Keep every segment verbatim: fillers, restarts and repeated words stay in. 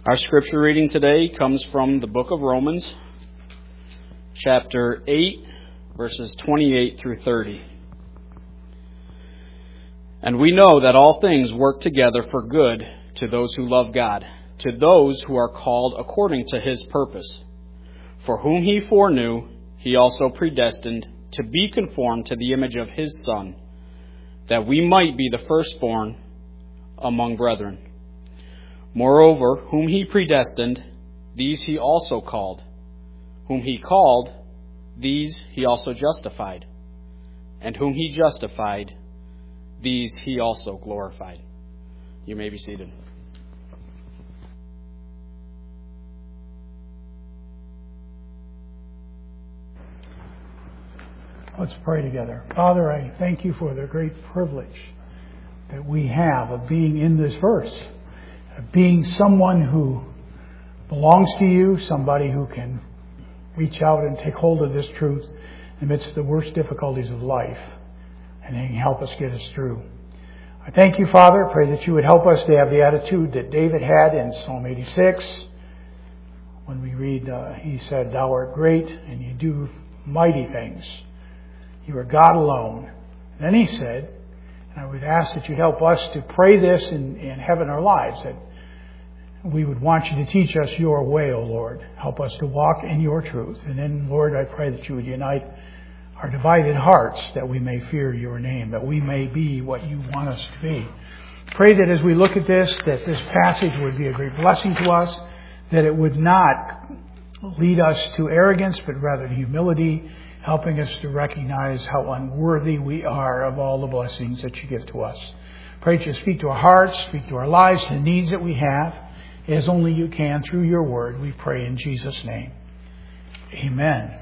Our scripture reading today comes from the book of Romans, chapter eight, verses twenty-eight through thirty. And we know that all things work together for good to those who love God, to those who are called according to His purpose. For whom He foreknew, He also predestined to be conformed to the image of His Son, that we might be the firstborn among brethren. Moreover, whom He predestined, these He also called. Whom He called, these He also justified. And whom He justified, these He also glorified. You may be seated. Let's pray together. Father, I thank You for the great privilege that we have of being in this verse, of being someone who belongs to You, somebody who can reach out and take hold of this truth amidst the worst difficulties of life, and He can help us get us through. I thank You, Father. I pray that You would help us to have the attitude that David had in Psalm eighty-six. When we read, uh, he said, Thou art great, and You do mighty things. You are God alone. Then he said, and I would ask that You'd help us to pray this and, and have in our lives, that we would want You to teach us Your way, O Lord. Help us to walk in Your truth. And then, Lord, I pray that You would unite our divided hearts, that we may fear Your name, that we may be what You want us to be. Pray that as we look at this, that this passage would be a great blessing to us, that it would not lead us to arrogance, but rather to humility, helping us to recognize how unworthy we are of all the blessings that You give to us. Pray that You speak to our hearts, speak to our lives, the needs that we have, as only You can through Your word. We pray in Jesus' name. Amen.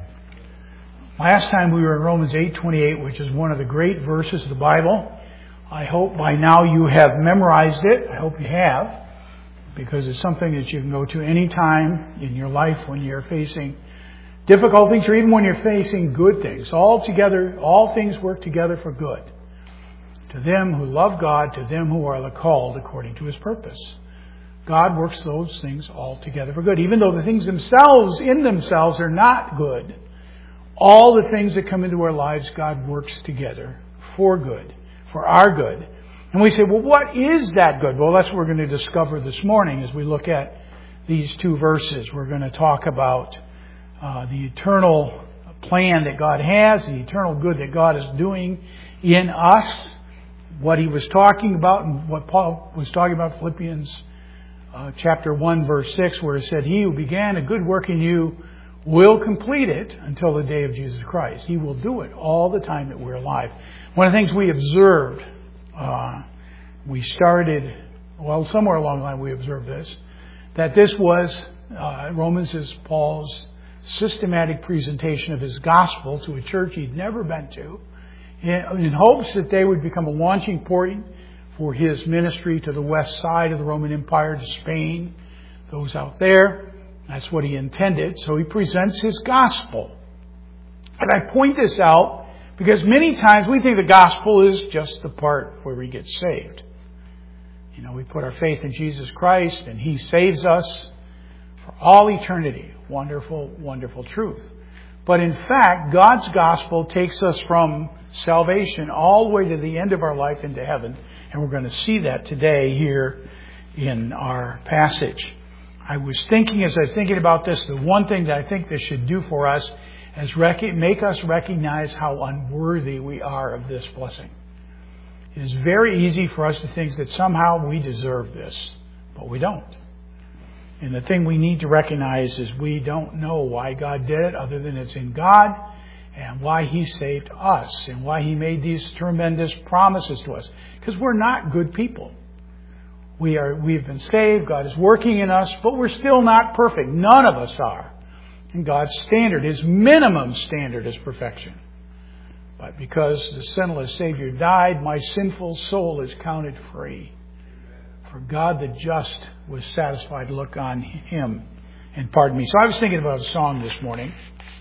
Last time we were in Romans eight twenty-eight, which is one of the great verses of the Bible. I hope by now you have memorized it. I hope you have, because it's something that you can go to any time in your life when you're facing difficulties, or even when you're facing good things. All together, all things work together for good. To them who love God, to them who are the called according to His purpose. God works those things all together for good. Even though the things themselves, in themselves, are not good, all the things that come into our lives, God works together for good, for our good. And we say, well, what is that good? Well, that's what we're going to discover this morning as we look at these two verses. We're going to talk about Uh, the eternal plan that God has, the eternal good that God is doing in us, what He was talking about and what Paul was talking about, Philippians uh, chapter one, verse six, where it said, He who began a good work in you will complete it until the day of Jesus Christ. He will do it all the time that we're alive. One of the things we observed, uh, we started, well, somewhere along the line we observed this, that this was, uh, Romans is Paul's systematic presentation of his gospel to a church he'd never been to, in hopes that they would become a launching point for his ministry to the west side of the Roman Empire, to Spain, those out there. That's what he intended. So he presents his gospel. And I point this out because many times we think the gospel is just the part where we get saved. You know, we put our faith in Jesus Christ and He saves us for all eternity. Wonderful, wonderful truth. But in fact, God's gospel takes us from salvation all the way to the end of our life into heaven. And we're going to see that today here in our passage. I was thinking, as I was thinking about this, the one thing that I think this should do for us is rec- make us recognize how unworthy we are of this blessing. It is very easy for us to think that somehow we deserve this, but we don't. And the thing we need to recognize is we don't know why God did it, other than it's in God, and why He saved us, and why He made these tremendous promises to us. Because we're not good people. We are, we've been saved, God is working in us, but we're still not perfect. None of us are. And God's standard, His minimum standard, is perfection. But because the sinless Savior died, my sinful soul is counted free. For God the just was satisfied to look on Him and pardon me. So I was thinking about a song this morning.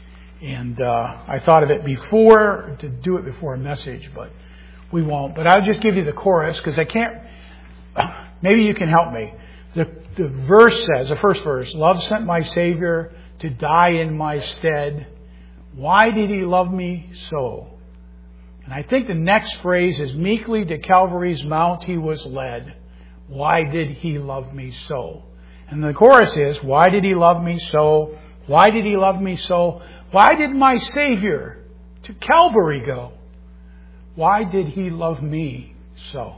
And uh, I thought of it before, to do it before a message, but we won't. But I'll just give you the chorus because I can't... Maybe you can help me. The, the verse says, the first verse, love sent my Savior to die in my stead. Why did He love me so? And I think the next phrase is, meekly to Calvary's mount He was led. Why did He love me so? And the chorus is, why did He love me so? Why did He love me so? Why did my Savior to Calvary go? Why did He love me so?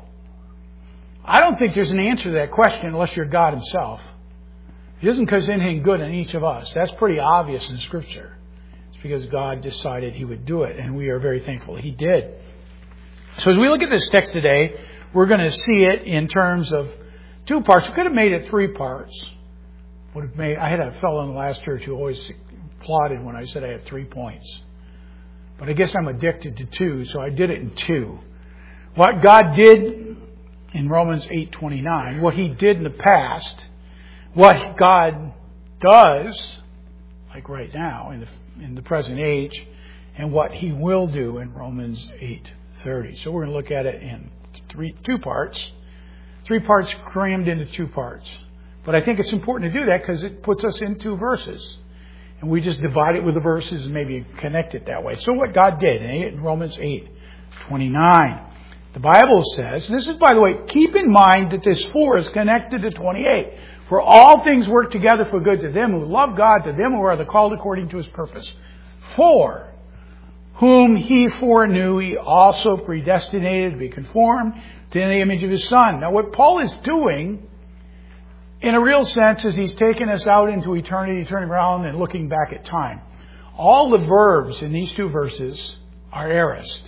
I don't think there's an answer to that question unless you're God Himself. It isn't because there's anything good in each of us. That's pretty obvious in Scripture. It's because God decided He would do it, and we are very thankful He did. So as we look at this text today, we're going to see it in terms of two parts. We could have made it three parts. Would have made. I had a fellow in the last church who always applauded when I said I had three points. But I guess I'm addicted to two, so I did it in two. What God did in Romans eight twenty-nine, what He did in the past, what God does, like right now in the in the present age, and what He will do in Romans eight thirty. So we're going to look at it in three two parts, three parts crammed into two parts. But I think it's important to do that because it puts us in two verses, and we just divide it with the verses and maybe connect it that way. So what God did in Romans eight twenty-nine. The Bible says, and this is, by the way, keep in mind that this four is connected to twenty-eight. For all things work together for good to them who love God, to them who are the called according to His purpose. For whom He foreknew, He also predestinated to be conformed to the image of His Son. Now what Paul is doing, in a real sense, is he's taking us out into eternity, turning around and looking back at time. All the verbs in these two verses are aorist.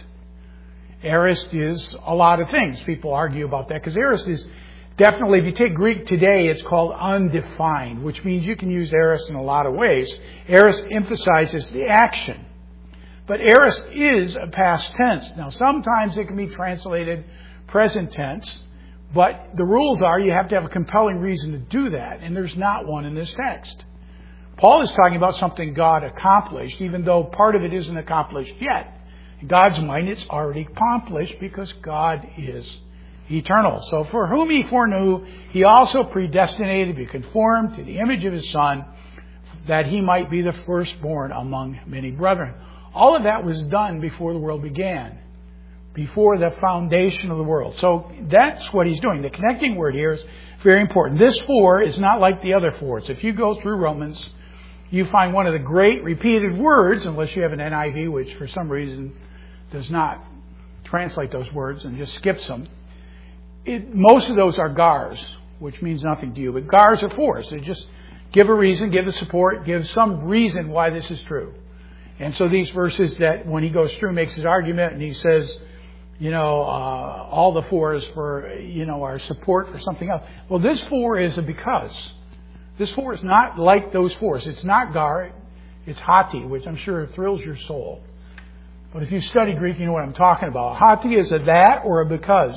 Aorist is a lot of things. People argue about that because aorist is definitely, if you take Greek today, it's called undefined, which means you can use aorist in a lot of ways. Aorist emphasizes the action. But aorist is a past tense. Now, sometimes it can be translated present tense, but the rules are you have to have a compelling reason to do that, and there's not one in this text. Paul is talking about something God accomplished, even though part of it isn't accomplished yet. In God's mind, it's already accomplished because God is eternal. So for whom He foreknew, He also predestinated to be conformed to the image of His Son, that He might be the firstborn among many brethren. All of that was done before the world began, before the foundation of the world. So that's what He's doing. The connecting word here is very important. This four is not like the other fours. If you go through Romans, you find one of the great repeated words, unless you have an N I V, which for some reason does not translate those words and just skips them. It, most of those are gars, which means nothing to you. But gars are fours. They just give a reason, give the support, give some reason why this is true. And so these verses that when he goes through makes his argument and he says, you know, uh, all the fours for, you know, are support for something else. Well, this four is a because. This four is not like those fours. It's not gar, it's hati, which I'm sure thrills your soul. But if you study Greek, you know what I'm talking about. Hati is a that or a because.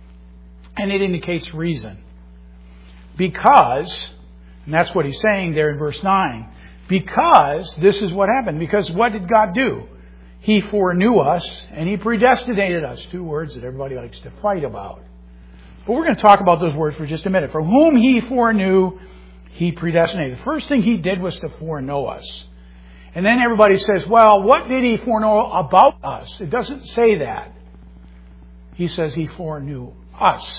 And it indicates reason. Because, and that's what he's saying there in verse nine. Because this is what happened. Because what did God do? He foreknew us and He predestinated us. Two words that everybody likes to fight about. But we're going to talk about those words for just a minute. For whom He foreknew, He predestinated. The first thing He did was to foreknow us. And then everybody says, well, what did He foreknow about us? It doesn't say that. He says He foreknew us.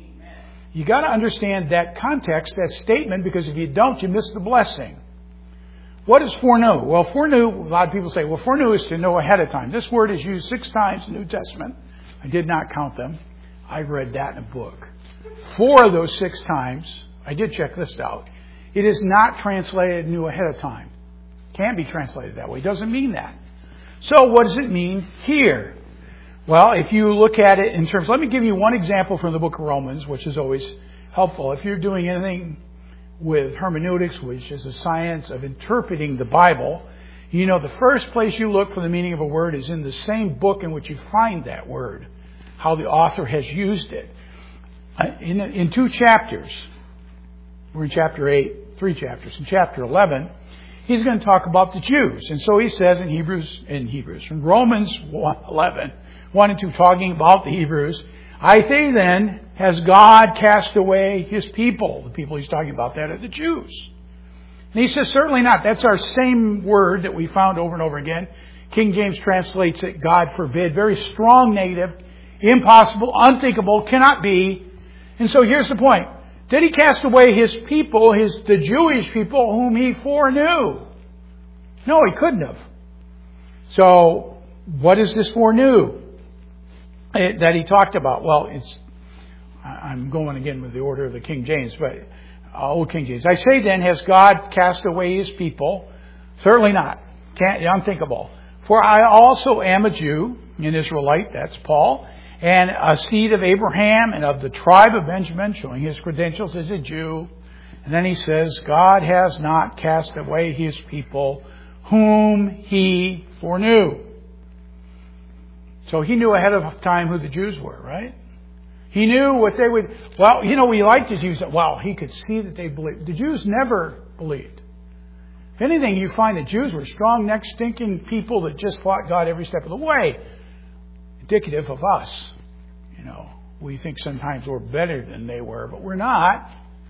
You got to understand that context, that statement, because if you don't, you miss the blessing. What is foreknow? Well, foreknow, a lot of people say, well, foreknow is to know ahead of time. This word is used six times in the New Testament. I did not count them. I read that in a book. Four of those six times, I did check this out. It is not translated knew ahead of time. Can't be translated that way. It doesn't mean that. So what does it mean here? Well, if you look at it in terms, let me give you one example from the book of Romans, which is always helpful. If you're doing anything with hermeneutics, which is a science of interpreting the Bible, you know the first place you look for the meaning of a word is in the same book in which you find that word, how the author has used it. In, in two chapters, we're in chapter eight, three chapters. In chapter eleven, he's going to talk about the Jews. And so he says in Hebrews, in Hebrews, in Romans one eleven, one and two, talking about the Hebrews, I say then, has God cast away His people? The people He's talking about, that are the Jews. And he says, certainly not. That's our same word that we found over and over again. King James translates it, God forbid. Very strong negative. Impossible, unthinkable, cannot be. And so here's the point. Did He cast away His people, his the Jewish people whom He foreknew? No, He couldn't have. So, what is this foreknew that He talked about? Well, it's I'm going again with the order of the King James, but uh, Old King James. I say then, has God cast away His people? Certainly not. Can't, unthinkable. For I also am a Jew, an Israelite, that's Paul, and a seed of Abraham and of the tribe of Benjamin, showing his credentials as a Jew. And then he says, God has not cast away His people whom He foreknew. So He knew ahead of time who the Jews were, right? He knew what they would... Well, you know, we like to use it. Well, He could see that they believed. The Jews never believed. If anything, you find that Jews were strong-necked, stinking people that just fought God every step of the way. Indicative of us. You know, we think sometimes we're better than they were, but we're not.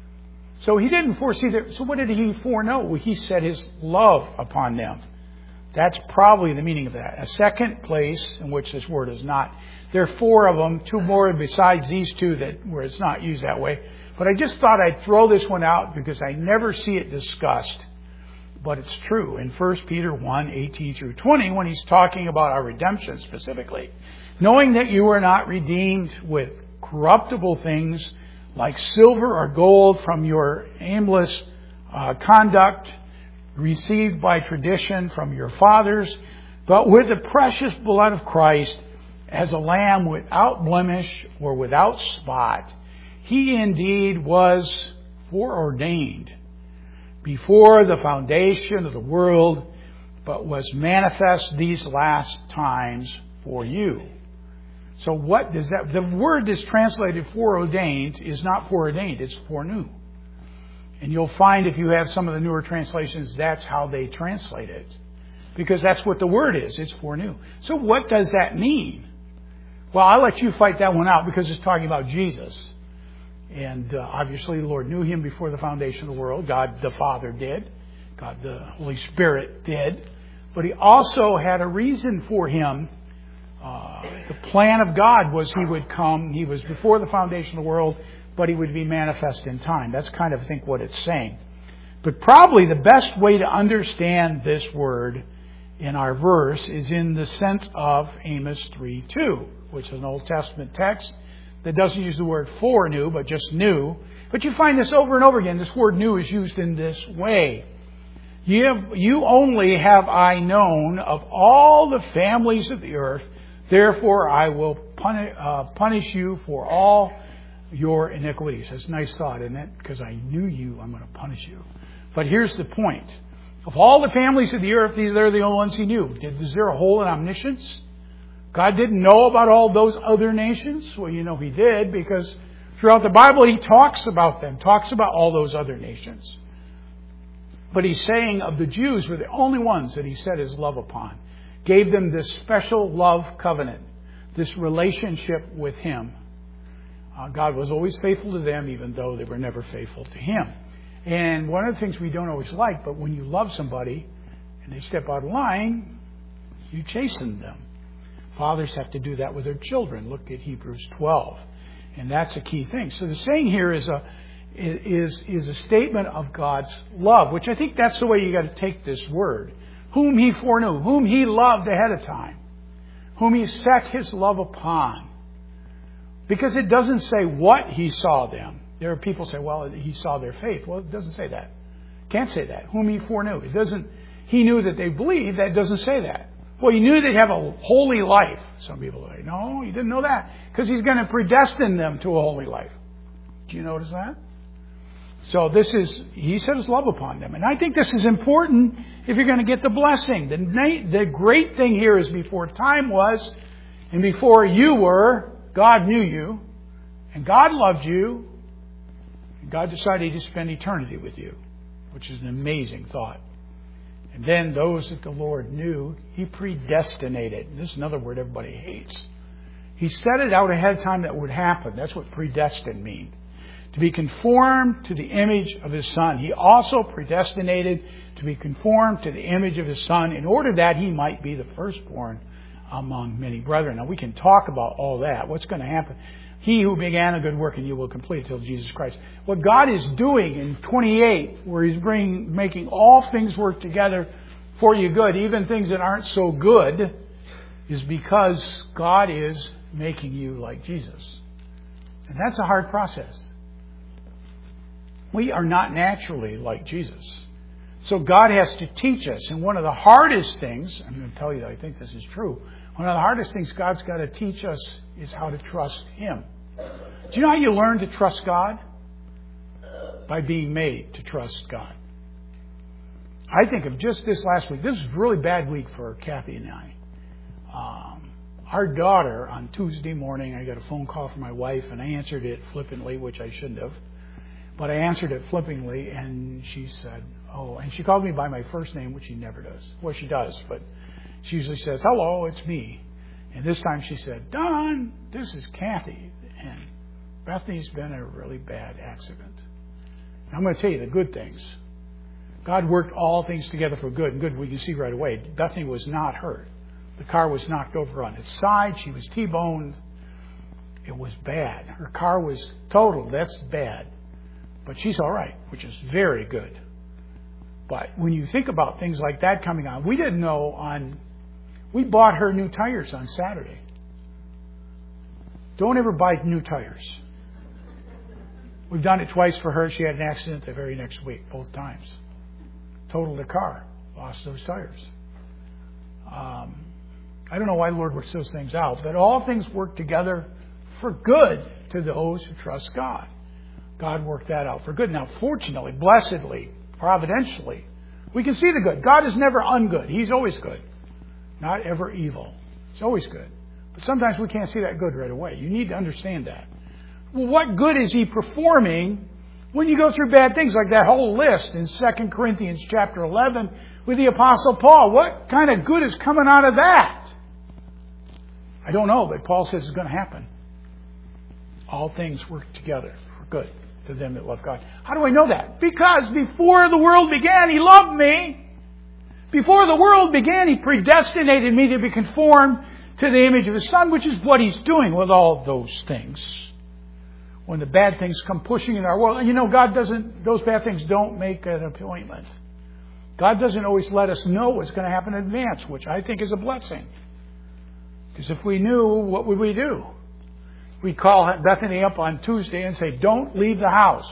So He didn't foresee that. So what did He foreknow? Well, He set His love upon them. That's probably the meaning of that. A second place in which this word is not. There are four of them, two more besides these two that where it's not used that way. But I just thought I'd throw this one out because I never see it discussed. But it's true. In First Peter one, eighteen through twenty, when he's talking about our redemption specifically, knowing that you are not redeemed with corruptible things like silver or gold from your aimless uh, conduct received by tradition from your fathers, but with the precious blood of Christ, as a lamb without blemish or without spot. He indeed was foreordained before the foundation of the world, but was manifest these last times for you. So what does that... The word that's translated foreordained is not foreordained, it's foreknew. And you'll find if you have some of the newer translations, that's how they translate it. Because that's what the word is, it's foreknew. So what does that mean? Well, I'll let you fight that one out because it's talking about Jesus. And uh, obviously the Lord knew Him before the foundation of the world. God the Father did. God the Holy Spirit did. But He also had a reason for Him. Uh, the plan of God was He would come. He was before the foundation of the world, but He would be manifest in time. That's kind of, I think, what it's saying. But probably the best way to understand this word in our verse is in the sense of Amos three two, which is an Old Testament text that doesn't use the word foreknew, but just knew. But you find this over and over again. This word knew is used in this way. You, have, you only have I known of all the families of the earth, therefore I will punish, uh, punish you for all your iniquities. That's a nice thought, isn't it? Because I knew you, I'm going to punish you. But here's the point. Of all the families of the earth, they're the only ones He knew. Is there a hole in omniscience? God didn't know about all those other nations? Well, you know He did, because throughout the Bible He talks about them, talks about all those other nations. But He's saying of the Jews were the only ones that He set His love upon. Gave them this special love covenant, this relationship with Him. Uh, God was always faithful to them, even though they were never faithful to Him. And one of the things we don't always like, but when you love somebody and they step out of line, you chasten them. Fathers have to do that with their children. Look at Hebrews twelve. And that's a key thing. So the saying here is a is is a statement of God's love, which I think that's the way you got to take this word. Whom He foreknew, whom He loved ahead of time, whom He set His love upon. Because it doesn't say what He saw them. There are people who say, well, He saw their faith. Well, it doesn't say that. Can't say that. Whom He foreknew. It doesn't. He knew that they believed. That doesn't say that. Well, He knew they'd have a holy life. Some people say, no, He didn't know that. Because He's going to predestine them to a holy life. Do you notice that? So this is, He set His love upon them. And I think this is important if you're going to get the blessing. The, the great thing here is before time was, and before you were, God knew you, and God loved you, and God decided to spend eternity with you, which is an amazing thought. And then those that the Lord knew, He predestinated. This is another word everybody hates. He set it out ahead of time that would happen. That's what predestined means. To be conformed to the image of His Son. He also predestinated to be conformed to the image of His Son in order that He might be the firstborn among many brethren. Now we can talk about all that. What's going to happen? He who began a good work in you will complete it till Jesus Christ. What God is doing in twenty-eight, where He's bringing, making all things work together for you good, even things that aren't so good, is because God is making you like Jesus. And that's a hard process. We are not naturally like Jesus. So God has to teach us. And one of the hardest things, I'm going to tell you that I think this is true, one of the hardest things God's got to teach us is how to trust Him. Do you know how you learn to trust God? By being made to trust God. I think of just this last week. This was a really bad week for Kathy and I. Um, our daughter, on Tuesday morning, I got a phone call from my wife, and I answered it flippantly, which I shouldn't have. But I answered it flippantly, and she said, oh, and she called me by my first name, which she never does. Well, she does, but she usually says, hello, it's me. And this time she said, Don, this is Kathy. And Bethany's been in a really bad accident. And I'm going to tell you the good things. God worked all things together for good. And good we can see right away. Bethany was not hurt. The car was knocked over on its side. She was T-boned. It was bad. Her car was totaled. That's bad. But she's all right, which is very good. But when you think about things like that coming on, we didn't know on... We bought her new tires on Saturday. Don't ever buy new tires. We've done it twice for her. She had an accident the very next week, both times. Totaled the car. Lost those tires. Um, I don't know why the Lord works those things out, but all things work together for good to those who trust God. God worked that out for good. Now, fortunately, blessedly, providentially, we can see the good. God is never ungood. He's always good. Not ever evil. It's always good. But sometimes we can't see that good right away. You need to understand that. Well, what good is He performing when you go through bad things like that whole list in Second Corinthians chapter eleven with the Apostle Paul? What kind of good is coming out of that? I don't know, but Paul says it's going to happen. All things work together for good to them that love God. How do I know that? Because before the world began, He loved me. Before the world began, He predestinated me to be conformed to the image of His Son, which is what He's doing with all those things. When the bad things come pushing in our world, and you know, God doesn't, those bad things don't make an appointment. God doesn't always let us know what's going to happen in advance, which I think is a blessing. Because if we knew, what would we do? We'd call Bethany up on Tuesday and say, don't leave the house.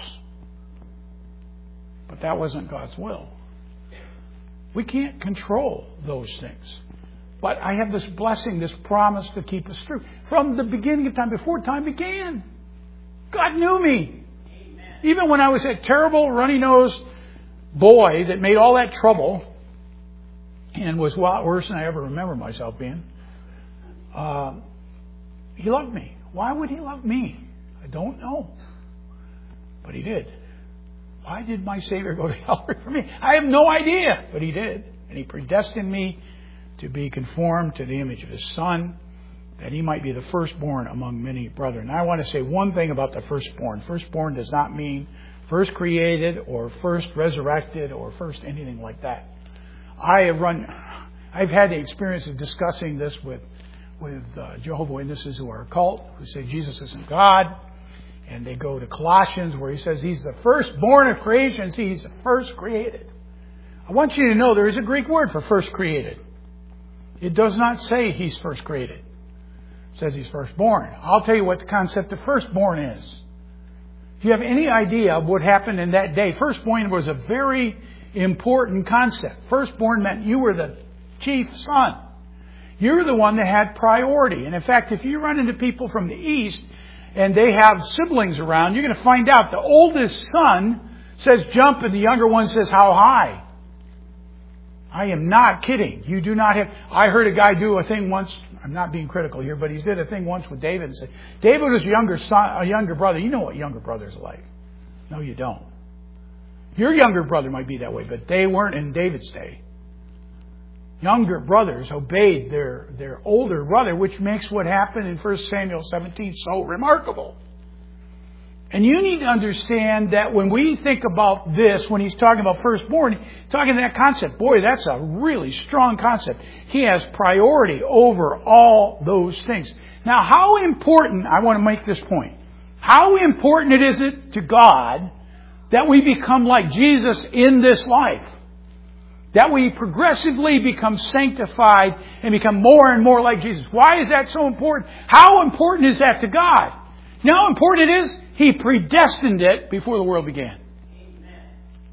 But that wasn't God's will. We can't control those things. But I have this blessing, this promise to keep us through. From the beginning of time, before time began, God knew me. Amen. Even when I was that terrible, runny-nosed boy that made all that trouble and was a lot worse than I ever remember myself being, uh, He loved me. Why would He love me? I don't know. But He did. Why did my Savior go to Calvary for me? I have no idea. But He did. And He predestined me to be conformed to the image of His Son, that He might be the firstborn among many brethren. Now, I want to say one thing about the firstborn. Firstborn does not mean first created or first resurrected or first anything like that. I have run, I've had the experience of discussing this with, with uh, Jehovah's Witnesses who are a cult, who say Jesus isn't God. And they go to Colossians where He says He's the firstborn of creation. See, He's the first created. I want you to know there is a Greek word for first created. It does not say He's first created. It says He's firstborn. I'll tell you what the concept of firstborn is. If you have any idea of what happened in that day, firstborn was a very important concept. Firstborn meant you were the chief son. You're the one that had priority. And in fact, if you run into people from the East and they have siblings around, you're going to find out the oldest son says jump and the younger one says how high. I am not kidding. You do not have... I heard a guy do a thing once. I'm not being critical here, but he did a thing once with David and said, David was a younger son, a younger brother. You know what younger brothers are like. No, you don't. Your younger brother might be that way, but they weren't in David's day. younger brothers obeyed their, their older brother, which makes what happened in First Samuel seventeen so remarkable. And you need to understand that when we think about this, when he's talking about firstborn, talking that concept, boy, that's a really strong concept. He has priority over all those things. Now, how important, I want to make this point, how important it is it to God that we become like Jesus in this life? That we progressively become sanctified and become more and more like Jesus. Why is that so important? How important is that to God? You know how important it is? He predestined it before the world began. Amen.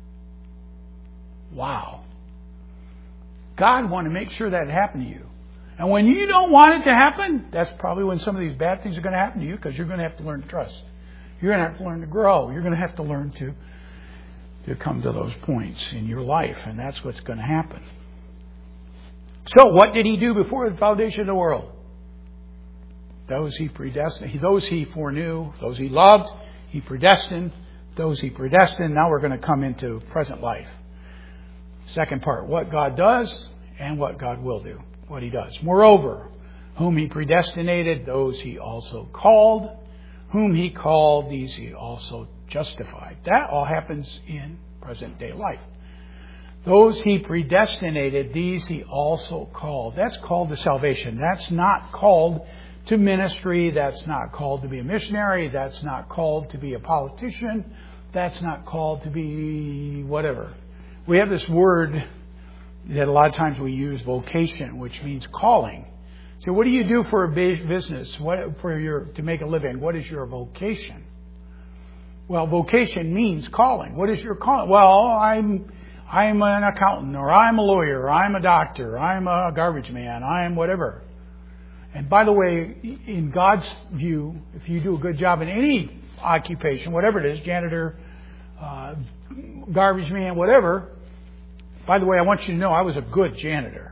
Wow. God wanted to make sure that it happened to you. And when you don't want it to happen, that's probably when some of these bad things are going to happen to you, because you're going to have to learn to trust. You're going to have to learn to grow. You're going to have to learn to, to come to those points in your life. And that's what's going to happen. So what did he do before the foundation of the world? Those he predestined, those he foreknew, those he loved, he predestined, those he predestined. Now we're going to come into present life. Second part, what God does and what God will do, what he does. Moreover, whom he predestinated, those he also called. Whom he called, these he also justified. That all happens in present day life. Those he predestinated, these he also called. That's called to salvation. That's not called to ministry. That's not called to be a missionary. That's not called to be a politician. That's not called to be whatever. We have this word that a lot of times we use, vocation, which means calling. So what do you do for a business? What for your to make a living? What is your vocation? Well, vocation means calling. What is your calling? Well, I'm I'm an accountant, or I'm a lawyer, or I'm a doctor, I'm a garbage man, I'm whatever. And by the way, in God's view, if you do a good job in any occupation, whatever it is, janitor, uh, garbage man, whatever, by the way, I want you to know I was a good janitor.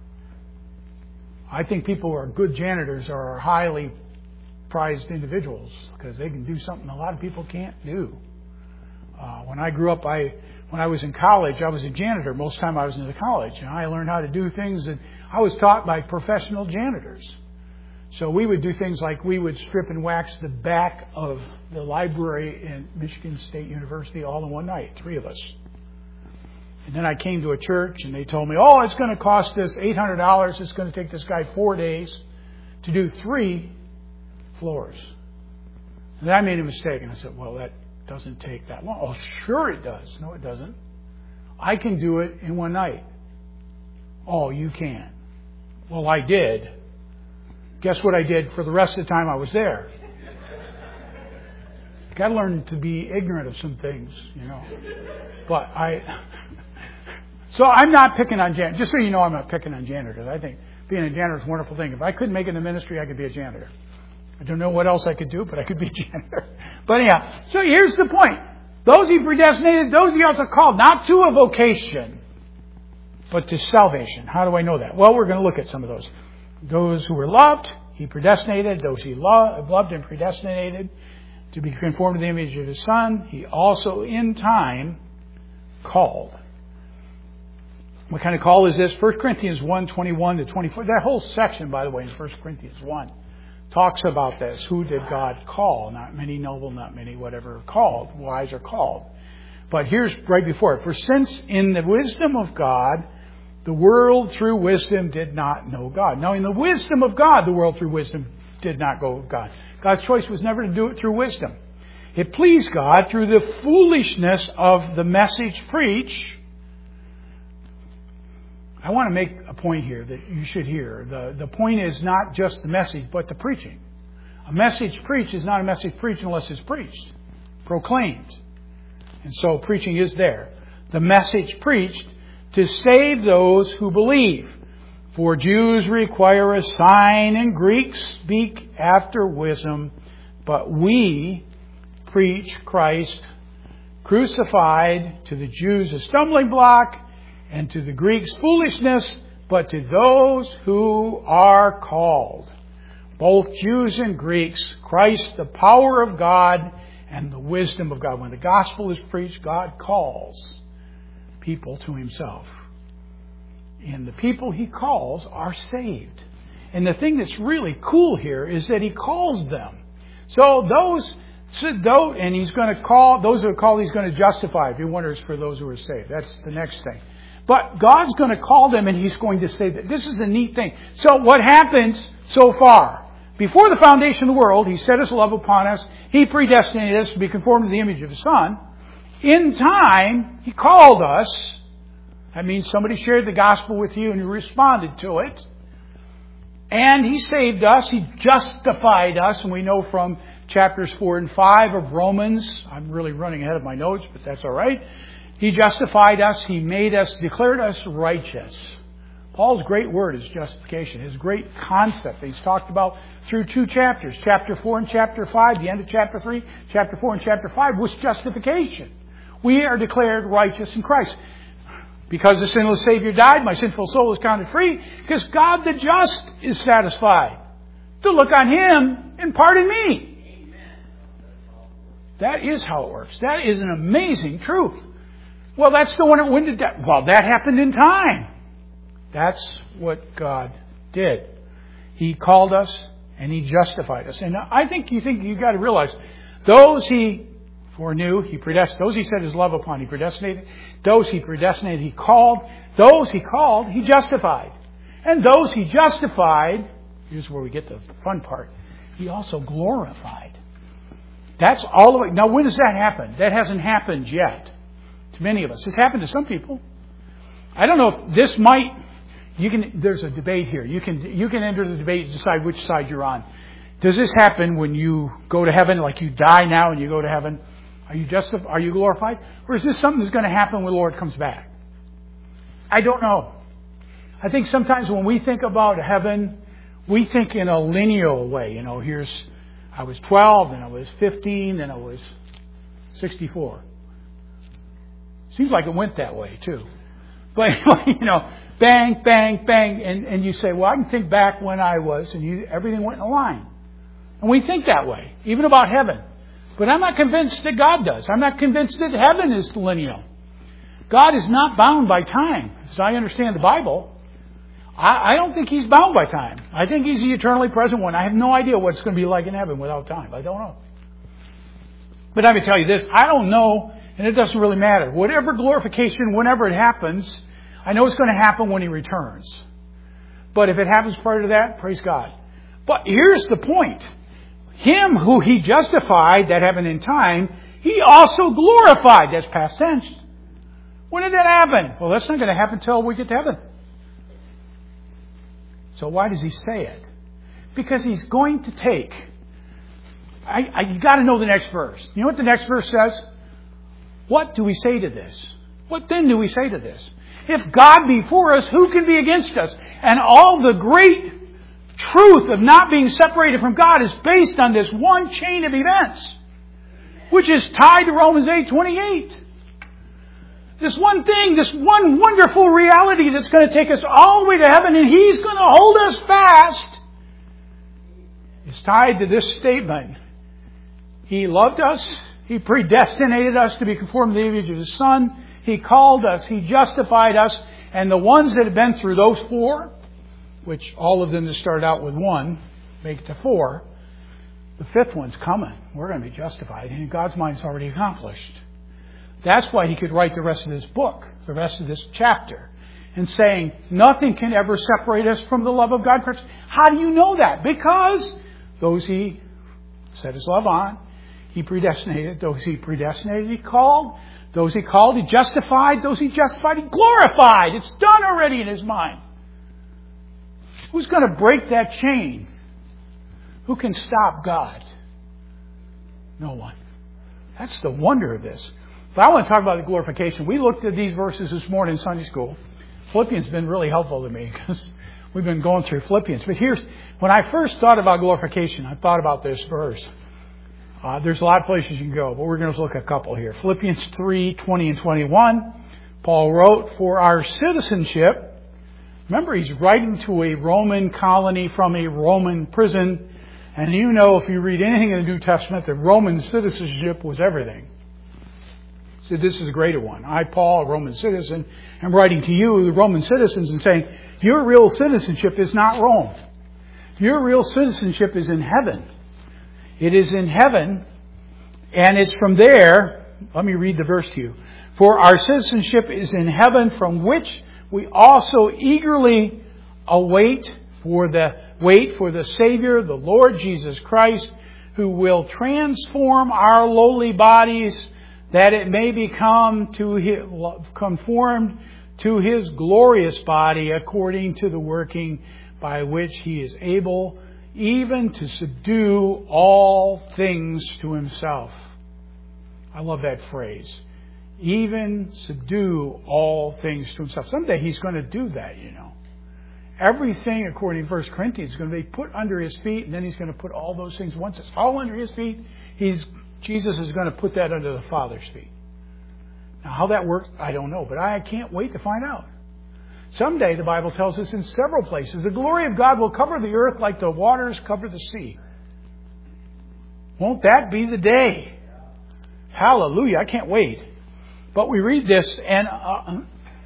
I think people who are good janitors are highly prized individuals because they can do something a lot of people can't do. Uh, when I grew up, I when I was in college, I was a janitor. Most of the time I was in the college, and I learned how to do things that I was taught by professional janitors. So we would do things like we would strip and wax the back of the library in Michigan State University all in one night, three of us. And then I came to a church, and they told me, oh, it's going to cost us eight hundred dollars. It's going to take this guy four days to do three floors. And then I made a mistake, and I said, well, that doesn't take that long. Oh, sure it does. No, it doesn't. I can do it in one night. Oh, you can. Well, I did. Guess what I did for the rest of the time I was there? Got to learn to be ignorant of some things, you know. But I... So I'm not picking on janitors. Just so you know, I'm not picking on janitors. I think being a janitor is a wonderful thing. If I couldn't make it in the ministry, I could be a janitor. I don't know what else I could do, but I could be a janitor. But anyhow, so here's the point. Those he predestinated, those he also called, not to a vocation, but to salvation. How do I know that? Well, we're going to look at some of those. Those who were loved, he predestinated. Those he lo- loved and predestinated to be conformed to the image of his Son, he also in time called. What kind of call is this? First Corinthians one, twenty-one to twenty-four. That whole section, by the way, in First Corinthians one, talks about this. Who did God call? Not many noble, not many whatever called. Wise are called. But here's right before it. For since in the wisdom of God, the world through wisdom did not know God. Now in the wisdom of God, the world through wisdom did not go with God. God's choice was never to do it through wisdom. It pleased God through the foolishness of the message preached. I want to make a point here that you should hear. The, the point is not just the message, but the preaching. A message preached is not a message preached unless it's preached, proclaimed. And so preaching is there. The message preached to save those who believe. For Jews require a sign and Greeks speak after wisdom, but we preach Christ crucified, to the Jews a stumbling block, and to the Greeks foolishness, but to those who are called, both Jews and Greeks, Christ the power of God and the wisdom of God. When the gospel is preached, God calls people to himself. And the people He calls are saved. And the thing that's really cool here is that He calls them. So those, and He's going to call, those who are called He's going to justify. If you wonder, it's for those who are saved. That's the next thing. But God's going to call them and He's going to say that. This is a neat thing. So what happens so far? Before the foundation of the world, He set His love upon us. He predestinated us to be conformed to the image of His Son. In time, He called us. That means somebody shared the gospel with you and you responded to it. And He saved us. He justified us. And we know from chapters four and five of Romans. I'm really running ahead of my notes, but that's all right. He justified us. He made us, declared us righteous. Paul's great word is justification. His great concept that he's talked about through two chapters. Chapter four and chapter five, the end of chapter three, chapter four and chapter five was justification. We are declared righteous in Christ. Because the sinless Savior died, my sinful soul is counted free. Because God the just is satisfied to look on Him and pardon me. That is how it works. That is an amazing truth. Well, that's the one that when did that? Well, that happened in time. That's what God did. He called us and He justified us. And I think you think you got to realize those He foreknew, He predestinated. Those He set His love upon, He predestinated. Those He predestinated, He called. Those He called, He justified. And those He justified, here's where we get the fun part, He also glorified. That's all the way. Now, when does that happen? That hasn't happened yet to many of us. It's happened to some people. I don't know if this might. You can. There's a debate here. You can. You can enter the debate and decide which side you're on. Does this happen when you go to heaven? Like you die now and you go to heaven? Are you justified? Are you glorified? Or is this something that's going to happen when the Lord comes back? I don't know. I think sometimes when we think about heaven, we think in a linear way. You know, here's I was twelve, and I was fifteen, and I was sixty-four. Seems like it went that way too. But you know, bang, bang, bang, and, and you say, well, I can think back when I was, and you, everything went in a line. And we think that way, even about heaven. But I'm not convinced that God does. I'm not convinced that heaven is lineal. God is not bound by time. As I understand the Bible, I, I don't think He's bound by time. I think He's the eternally present one. I have no idea what it's going to be like in heaven without time. I don't know. But I can tell you this, I don't know, and it doesn't really matter. Whatever glorification, whenever it happens, I know it's going to happen when He returns. But if it happens prior to that, praise God. But here's the point. Him who He justified, that happened in time, He also glorified. That's past tense. When did that happen? Well, that's not going to happen until we get to heaven. So why does He say it? Because He's going to take... I, I, you got to know the next verse. You know what the next verse says? What do we say to this? What then do we say to this? If God be for us, who can be against us? And all the great truth of not being separated from God is based on this one chain of events, which is tied to Romans eight twenty-eight. This one thing, this one wonderful reality that's going to take us all the way to heaven, and He's going to hold us fast, is tied to this statement. He loved us. He predestinated us to be conformed to the image of His Son. He called us. He justified us. And the ones that have been through those four, which all of them that started out with one, make it to four, the fifth one's coming. We're going to be justified. And in God's mind, it's already accomplished. That's why He could write the rest of this book, the rest of this chapter, and saying, nothing can ever separate us from the love of God. How do you know that? Because those He set His love on, He predestinated. Those He predestinated, He called. Those He called, He justified. Those He justified, He glorified. It's done already in His mind. Who's going to break that chain? Who can stop God? No one. That's the wonder of this. But I want to talk about the glorification. We looked at these verses this morning in Sunday school. Philippians has been really helpful to me because we've been going through Philippians. But here's, when I first thought about glorification, I thought about this verse. Uh, there's a lot of places you can go, but we're going to look at a couple here. Philippians three, twenty and twenty-one. Paul wrote, for our citizenship, remember he's writing to a Roman colony from a Roman prison. And you know, if you read anything in the New Testament, that Roman citizenship was everything. So this is a greater one. I, Paul, a Roman citizen, am writing to you, the Roman citizens, and saying, your real citizenship is not Rome. Your real citizenship is in heaven. It is in heaven, and it's from there. Let me read the verse to you. For our citizenship is in heaven, from which we also eagerly await for the wait for the Savior, the Lord Jesus Christ, who will transform our lowly bodies, that it may become to his, conformed to His glorious body, according to the working by which He is able even to subdue all things to Himself. I love that phrase. Even subdue all things to Himself. Someday He's going to do that, you know. Everything, according to First Corinthians, is going to be put under His feet, and then He's going to put all those things. Once it's all under His feet, He's Jesus is going to put that under the Father's feet. Now, how that works, I don't know, but I can't wait to find out. Someday, the Bible tells us in several places, the glory of God will cover the earth like the waters cover the sea. Won't that be the day? Hallelujah, I can't wait. But we read this, and uh,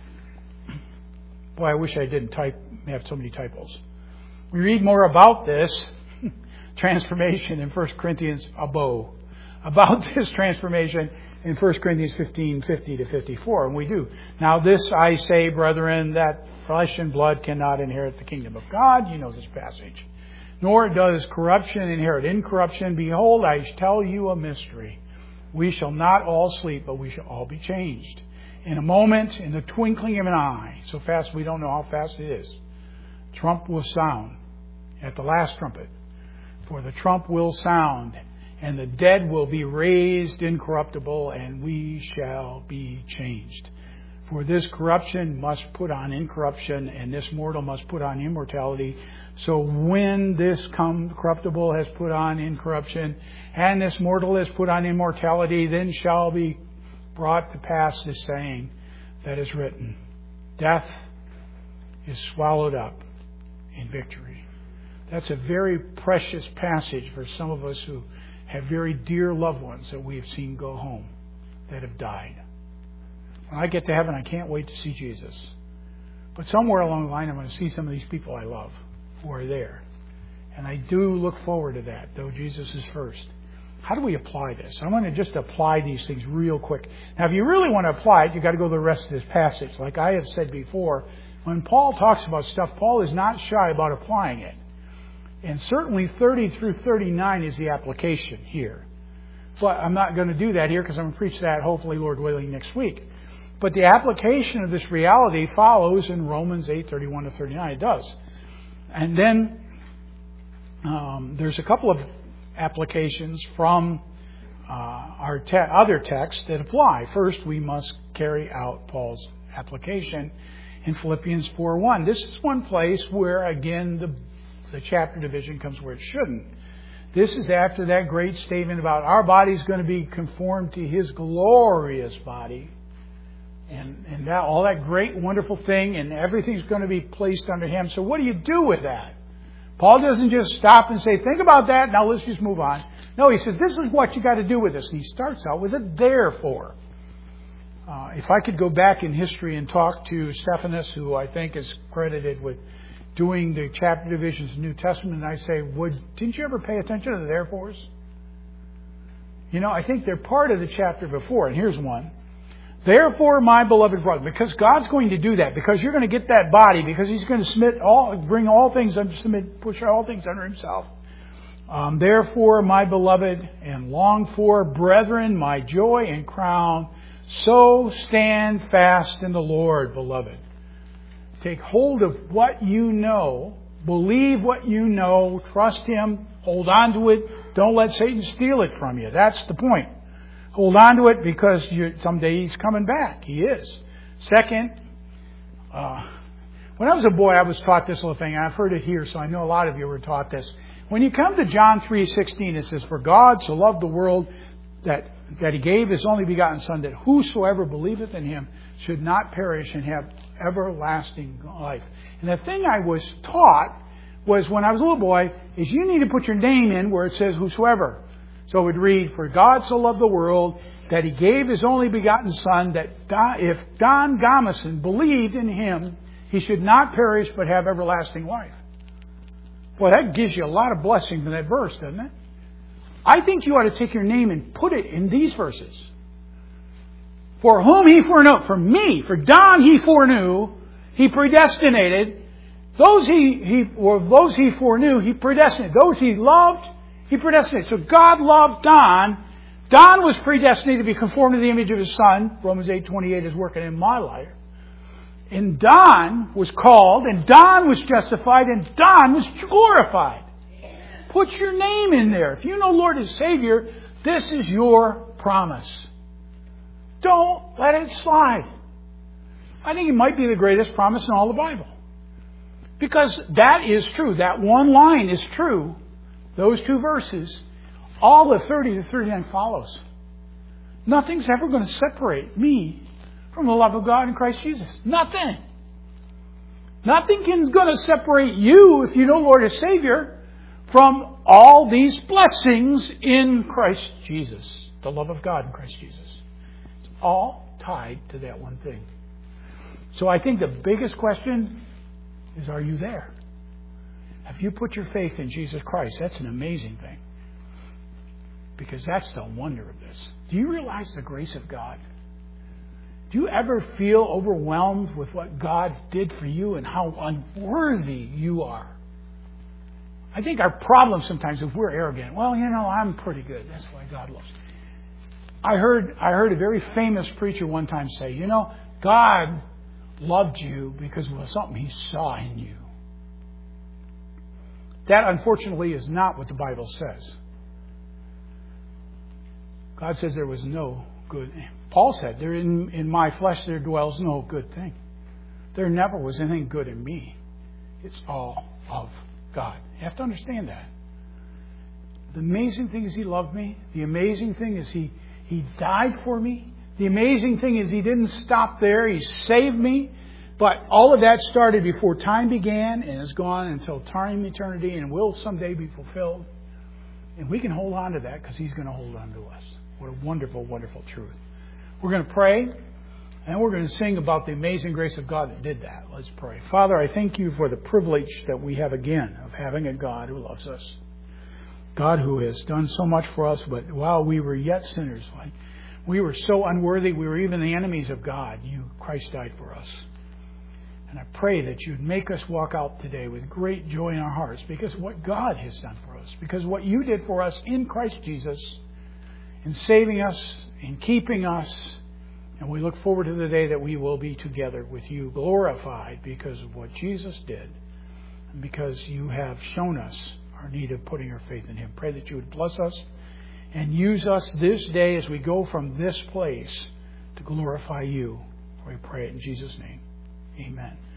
boy, I wish I didn't type, have so many typos. We read more about this transformation in First Corinthians above. About this transformation in First Corinthians fifteen, fifty to fifty-four. And we do. Now this I say, brethren, that flesh and blood cannot inherit the kingdom of God. You know this passage. Nor does corruption inherit incorruption. Behold, I tell you a mystery. We shall not all sleep, but we shall all be changed. In a moment, in the twinkling of an eye. So fast we don't know how fast it is. Trump will sound at the last trumpet. For the trump will sound, and the dead will be raised incorruptible, and we shall be changed. For this corruption must put on incorruption, and this mortal must put on immortality. So when this corruptible has put on incorruption, and this mortal has put on immortality, then shall be brought to pass this saying that is written, death is swallowed up in victory. That's a very precious passage for some of us who have very dear loved ones that we have seen go home that have died. When I get to heaven, I can't wait to see Jesus. But somewhere along the line, I'm going to see some of these people I love who are there. And I do look forward to that, though Jesus is first. How do we apply this? I want to just apply these things real quick. Now, if you really want to apply it, you've got to go to the rest of this passage. Like I have said before, when Paul talks about stuff, Paul is not shy about applying it. And certainly thirty through thirty-nine is the application here. But I'm not going to do that here because I'm going to preach that, hopefully, Lord willing, next week. But the application of this reality follows in Romans eight, thirty-one to thirty-nine. It does. And then um, there's a couple of applications from uh, our te- other texts that apply. First, we must carry out Paul's application in Philippians four one. This is one place where, again, the The chapter division comes where it shouldn't. This is after that great statement about our body is going to be conformed to His glorious body. And, and that, all that great, wonderful thing, and everything's going to be placed under Him. So what do you do with that? Paul doesn't just stop and say, think about that, now let's just move on. No, he says, this is what you got to do with this. And he starts out with a therefore. Uh, if I could go back in history and talk to Stephanus, who I think is credited with doing the chapter divisions of the New Testament, and I say, "Would didn't you ever pay attention to the therefores?" You know, I think they're part of the chapter before, and here's one. Therefore, my beloved brother, because God's going to do that, because you're going to get that body, because He's going to submit all, bring all things under, submit, push all things under Himself. Um, Therefore, my beloved and longed for brethren, my joy and crown, so stand fast in the Lord, beloved. Take hold of what you know. Believe what you know. Trust Him. Hold on to it. Don't let Satan steal it from you. That's the point. Hold on to it because you, someday He's coming back. He is. Second, uh, when I was a boy, I was taught this little thing. I've heard it here, so I know a lot of you were taught this. When you come to John three sixteen, it says, "For God so loved the world that, that He gave His only begotten Son, that whosoever believeth in Him should not perish and have everlasting life." And the thing I was taught was when I was a little boy is you need to put your name in where it says whosoever. So it would read, "For God so loved the world that He gave His only begotten Son, that if Don Gamison believed in Him, he should not perish but have everlasting life. Boy, that gives you a lot of blessing in that verse, doesn't it? I think you ought to take your name and put it in these verses. For whom He foreknew, for me, for Don He foreknew, He predestinated. Those He, he or those He foreknew, He predestinated. Those He loved, He predestinated. So God loved Don. Don was predestinated to be conformed to the image of His Son. Romans eight twenty-eight is working in my life. And Don was called, and Don was justified, and Don was glorified. Put your name in there. If you know Lord as Savior, this is your promise. Don't let it slide. I think it might be the greatest promise in all the Bible. Because that is true. That one line is true. Those two verses. All the thirty to thirty-nine follows. Nothing's ever going to separate me from the love of God in Christ Jesus. Nothing. Nothing is going to separate you, if you know Lord as Savior, from all these blessings in Christ Jesus. The love of God in Christ Jesus. It's all tied to that one thing. So I think the biggest question is, are you there? Have you put your faith in Jesus Christ? That's an amazing thing. Because that's the wonder of this. Do you realize the grace of God? Do you ever feel overwhelmed with what God did for you and how unworthy you are? I think our problem sometimes is we're arrogant. Well, you know, I'm pretty good. That's why God loves me. I heard, I heard a very famous preacher one time say, you know, God loved you because of something He saw in you. That, unfortunately, is not what the Bible says. God says there was no good. Paul said, there in, in my flesh there dwells no good thing. There never was anything good in me. It's all of God. You have to understand that. The amazing thing is He loved me. The amazing thing is He, he died for me. The amazing thing is He didn't stop there. He saved me. But all of that started before time began and is gone until time, eternity, and will someday be fulfilled. And we can hold on to that because He's going to hold on to us. What a wonderful, wonderful truth. We're going to pray, and we're going to sing about the amazing grace of God that did that. Let's pray. Father, I thank You for the privilege that we have again of having a God who loves us. God who has done so much for us, but while we were yet sinners, like we were so unworthy, we were even the enemies of God, You, Christ, died for us. And I pray that You'd make us walk out today with great joy in our hearts because of what God has done for us, because of what You did for us in Christ Jesus, in saving us, in keeping us. And we look forward to the day that we will be together with You, glorified because of what Jesus did, and because You have shown us our need of putting our faith in Him. Pray that You would bless us and use us this day as we go from this place to glorify You. We pray it in Jesus' name. Amen.